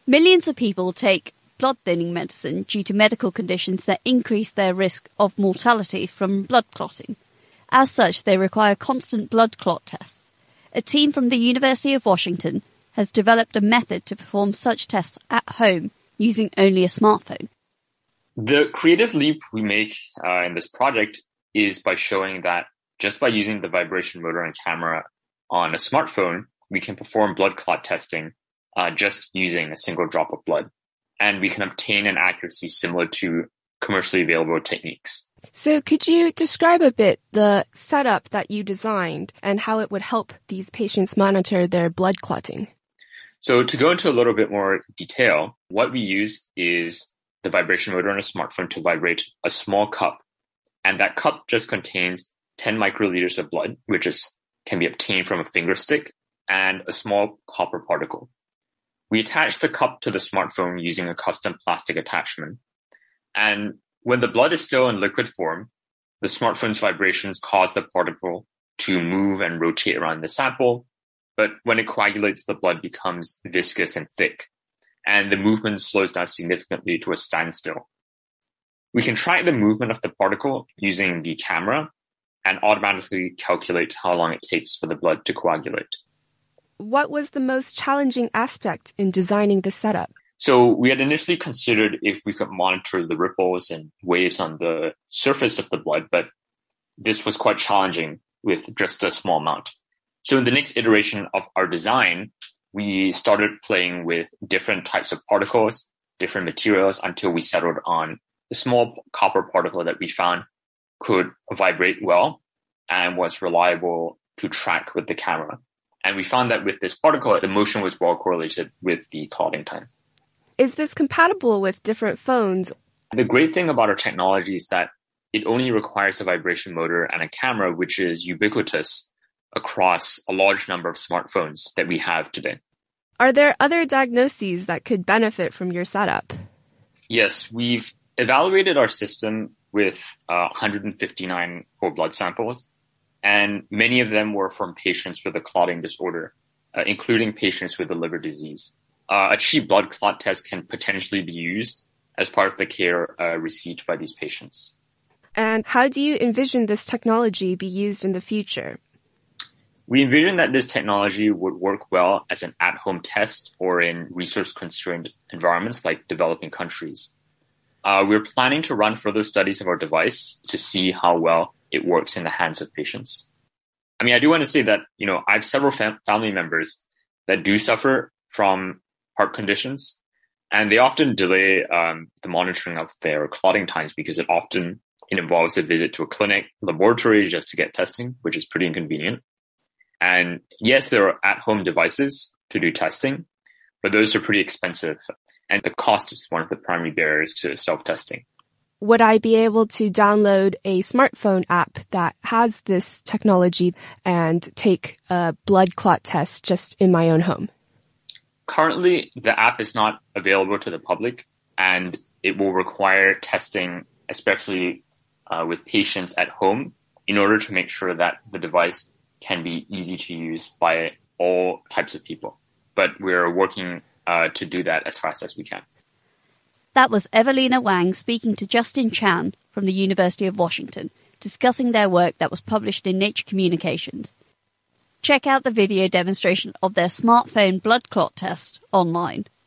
Millions of people take blood-thinning medicine due to medical conditions that increase their risk of mortality from blood clotting. As such, they require constant blood clot tests. A team from the University of Washington has developed a method to perform such tests at home using only a smartphone. The creative leap we make in this project is by showing that just by using the vibration motor and camera on a smartphone, we can perform blood clot testing just using a single drop of blood. And we can obtain an accuracy similar to commercially available techniques. So could you describe a bit the setup that you designed and how it would help these patients monitor their blood clotting? So to go into a little bit more detail, what we use is the vibration motor on a smartphone to vibrate a small cup. And that cup just contains 10 microliters of blood, which can be obtained from a finger stick, and a small copper particle. We attach the cup to the smartphone using a custom plastic attachment. And when the blood is still in liquid form, the smartphone's vibrations cause the particle to move and rotate around the sample. But when it coagulates, the blood becomes viscous and thick, and the movement slows down significantly to a standstill. We can track the movement of the particle using the camera and automatically calculate how long it takes for the blood to coagulate. What was the most challenging aspect in designing the setup? So we had initially considered if we could monitor the ripples and waves on the surface of the blood, but this was quite challenging with just a small amount. So in the next iteration of our design, we started playing with different types of particles, different materials, until we settled on the small copper particle that we found could vibrate well and was reliable to track with the camera. And we found that with this particle, the motion was well correlated with the clotting time. Is this compatible with different phones? The great thing about our technology is that it only requires a vibration motor and a camera, which is ubiquitous across a large number of smartphones that we have today. Are there other diagnoses that could benefit from your setup? Yes, we've evaluated our system with 159 whole blood samples. And many of them were from patients with a clotting disorder, including patients with a liver disease. A cheap blood clot test can potentially be used as part of the care received by these patients. And how do you envision this technology be used in the future? We envision that this technology would work well as an at-home test or in resource-constrained environments like developing countries. We're planning to run further studies of our device to see how well it works in the hands of patients. I mean, I do want to say that, I have several family members that do suffer from heart conditions, and they often delay the monitoring of their clotting times because it involves a visit to a clinic, laboratory just to get testing, which is pretty inconvenient. And yes, there are at-home devices to do testing, but those are pretty expensive, and the cost is one of the primary barriers to self-testing. Would I be able to download a smartphone app that has this technology and take a blood clot test just in my own home? Currently, the app is not available to the public, and it will require testing, especially with patients at home, in order to make sure that the device can be easy to use by all types of people. But we're working to do that as fast as we can. That was Evelina Wang speaking to Justin Chan from the University of Washington, discussing their work that was published in Nature Communications. Check out the video demonstration of their smartphone blood clot test online.